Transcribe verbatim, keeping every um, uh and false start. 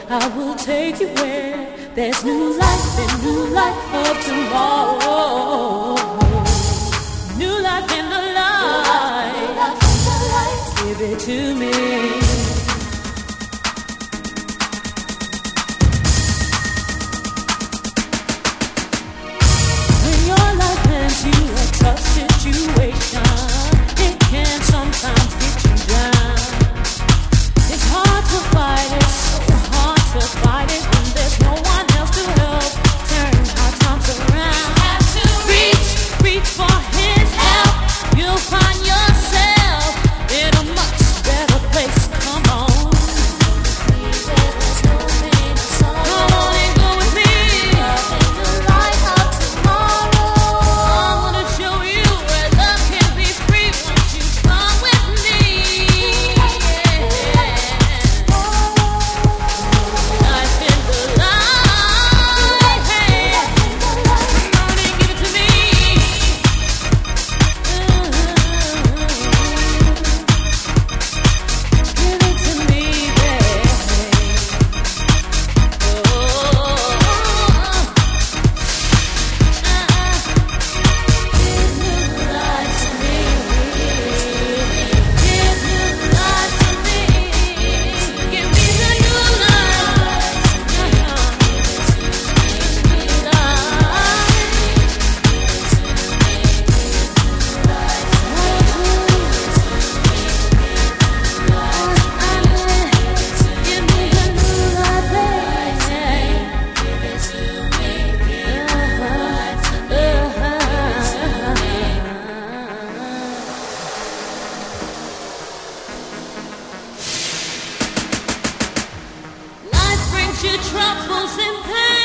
I will take you where there's new life and new life of tomorrow. New life in the light. Give it to me. When your life hands you a tough situation, it can sometimes get you down. It's hard to fight it, so hard to fight it when there's no one else to help turn our times around. Have to reach, reach for his help. You'll find yourself in a much better place. Come on. Come on and go with me. I wanna show you where love can be free once you come with me. Life in the light. Come on and give it to me. Give it to me, baby. Oh, give new life to me. Give new life to me. Give me the new life. Give me the new life, baby. Life brings you troubles and pain.